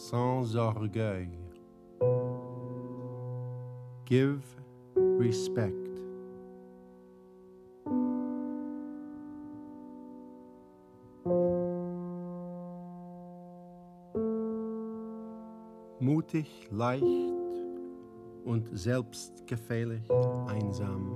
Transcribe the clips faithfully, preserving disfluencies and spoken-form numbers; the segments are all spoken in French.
sans orgueil. Give respect. Mutig, leicht und selbstgefällig einsam.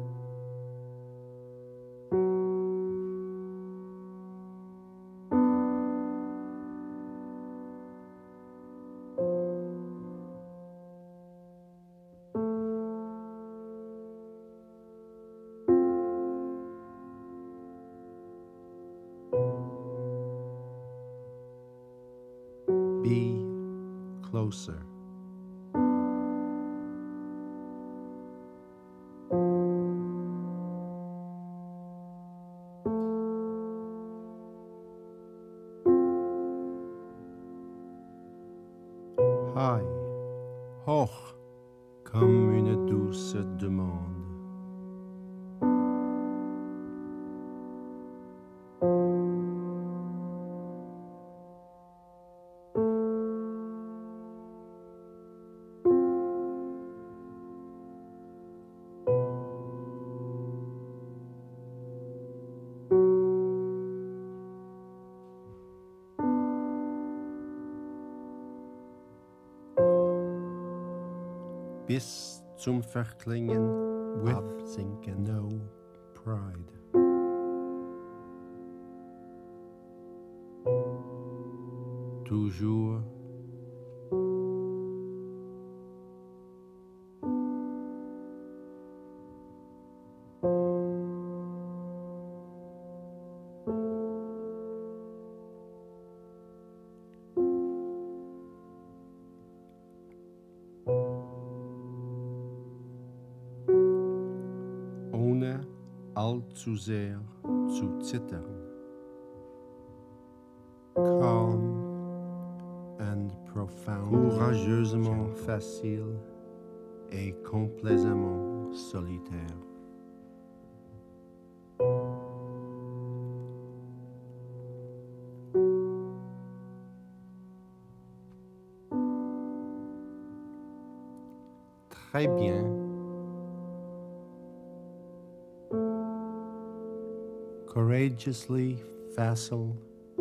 Be closer. High, hoch, comme une douce demande. Bis zum Verklingen, with absinken, no pride. Toujours. Ohne allzu sehr zu zittern. Calm and profound. Courageusement facile et complaisamment solitaire. Très bien. Courageously facile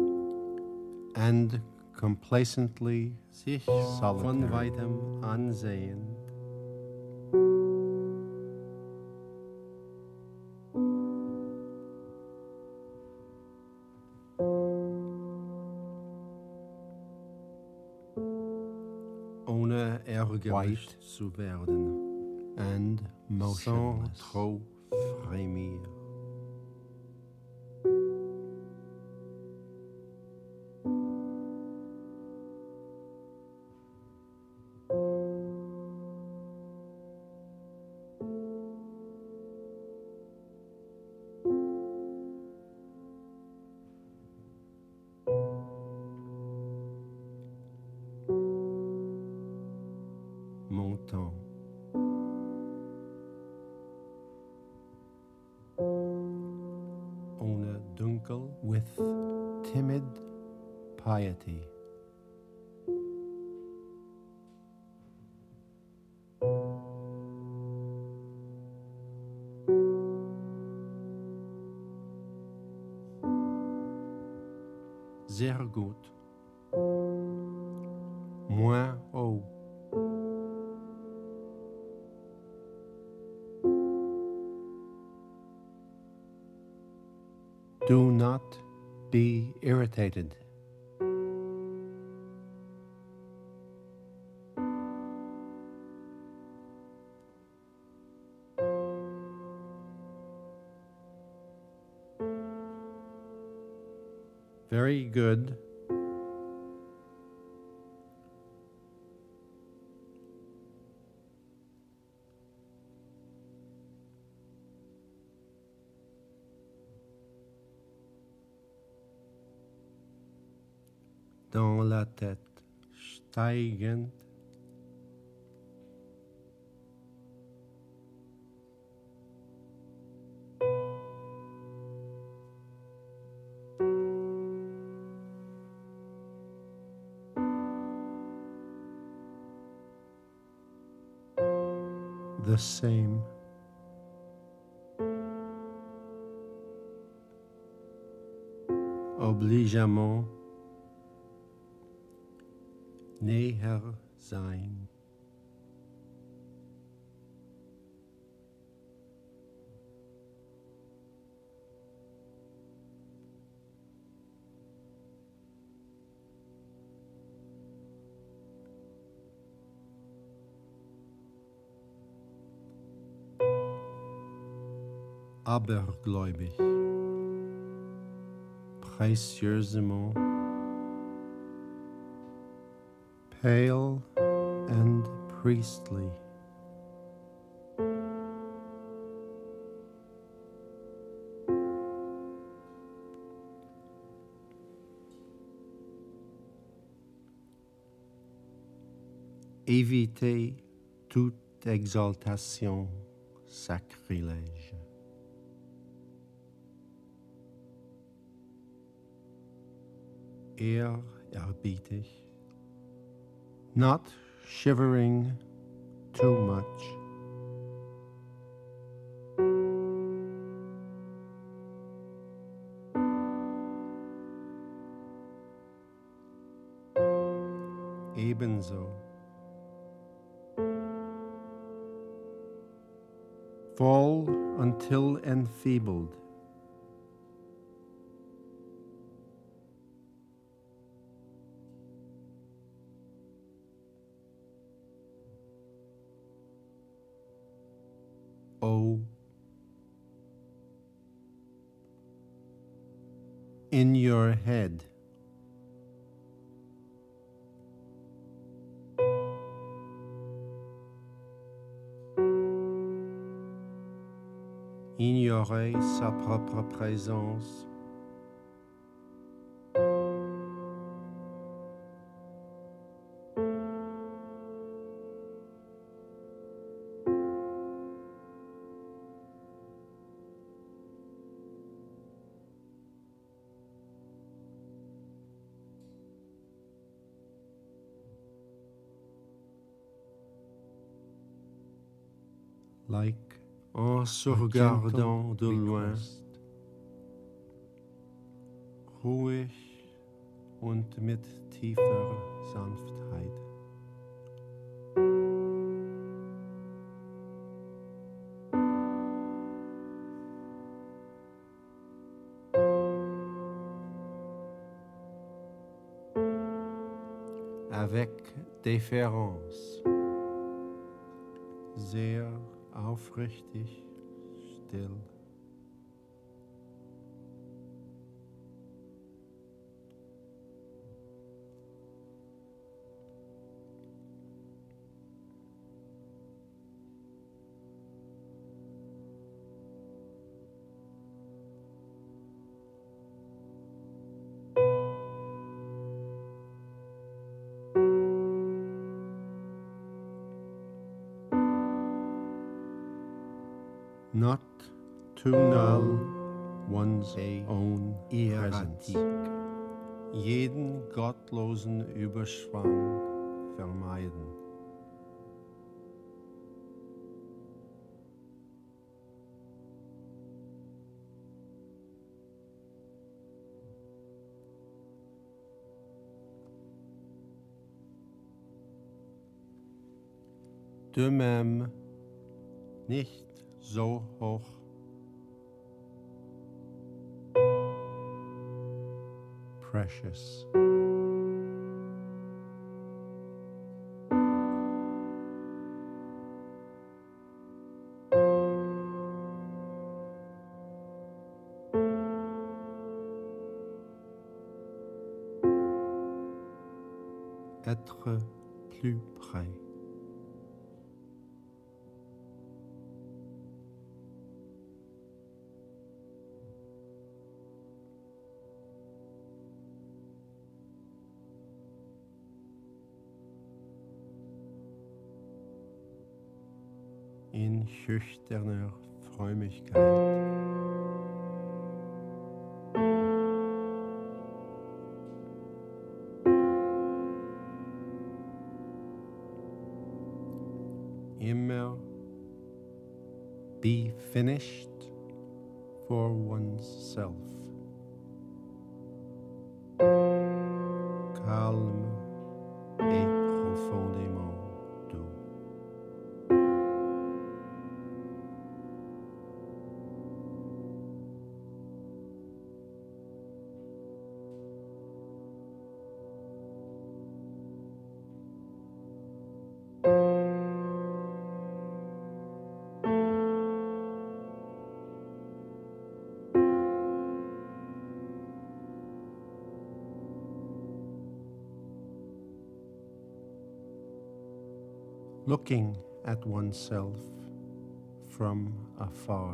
and complacently sich von weitem ansehend. Ohne ärgerlich zu werden and motionless. Sans trop frémir. Montant. Ohne dunkel, with timid piety. Sehr gut. Moins haut. Do not be irritated. Very good. Dans la tête, steigend. the same. Obligeamment näher sein. Abergläubig, précieusement, pale and priestly. Éviter toute exaltation sacrilège. Ehrerbietig, not shivering too much. Ebenso. Fall until enfeebled. Oh, in your head. Ignorer sa propre présence. Like en se regardant de loin, ruhig und mit tiefer Sanftheit. Avec déférence, sehr aufrichtig, still. Not to null one's own presence. Jeden gottlosen Überschwang vermeiden. De même, nicht so hoch. Precious. Être plus près. In schüchterner Frömmigkeit. Immer be finished for oneself. Calme et profondément doux. Looking at oneself from afar.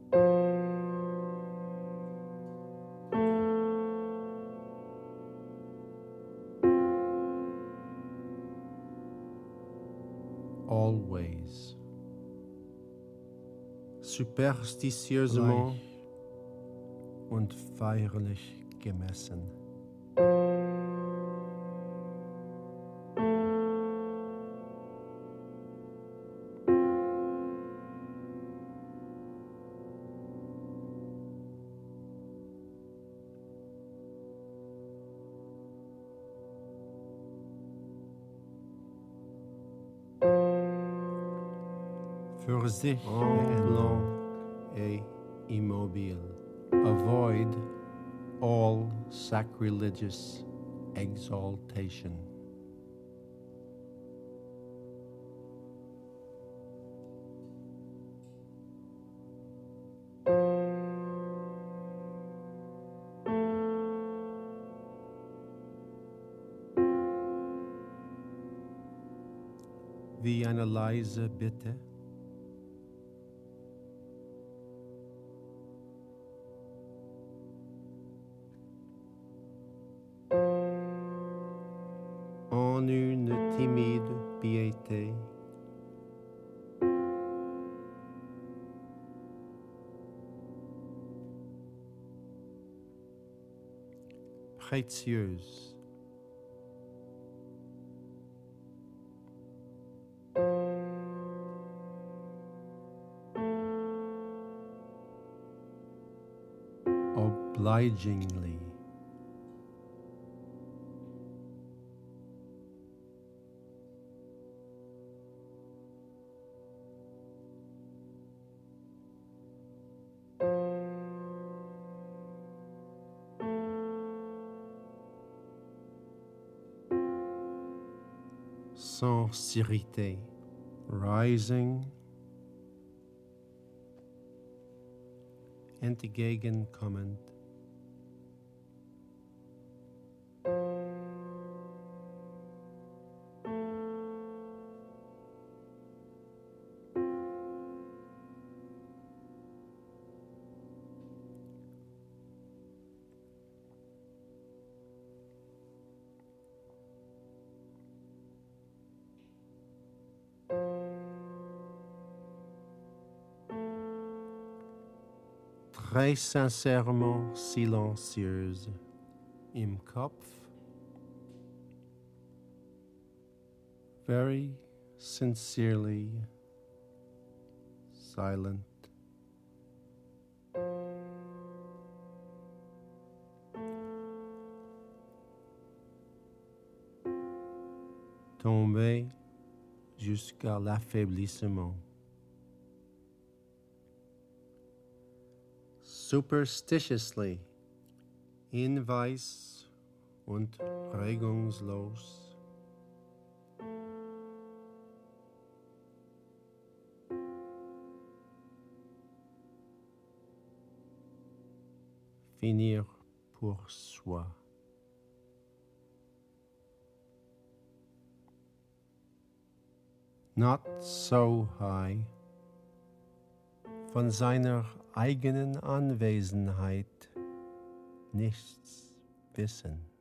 Always. Superstitieusement und feierlich gemessen. Für sich en blanc et immobile. Avoid all sacrilegious exaltation. Wie eine leise Bitte. En une timide piété. Précieuse. Obligingly. Sincérité. Rising. Entgegenkommend. Très sincèrement silencieuse im Kopf. Very sincerely silent. Tombé jusqu'à l'affaiblissement. Superstitiously, in Weiß und regungslos. Finir pour soi. Not so high. Von seiner eigenen Anwesenheit nichts wissen.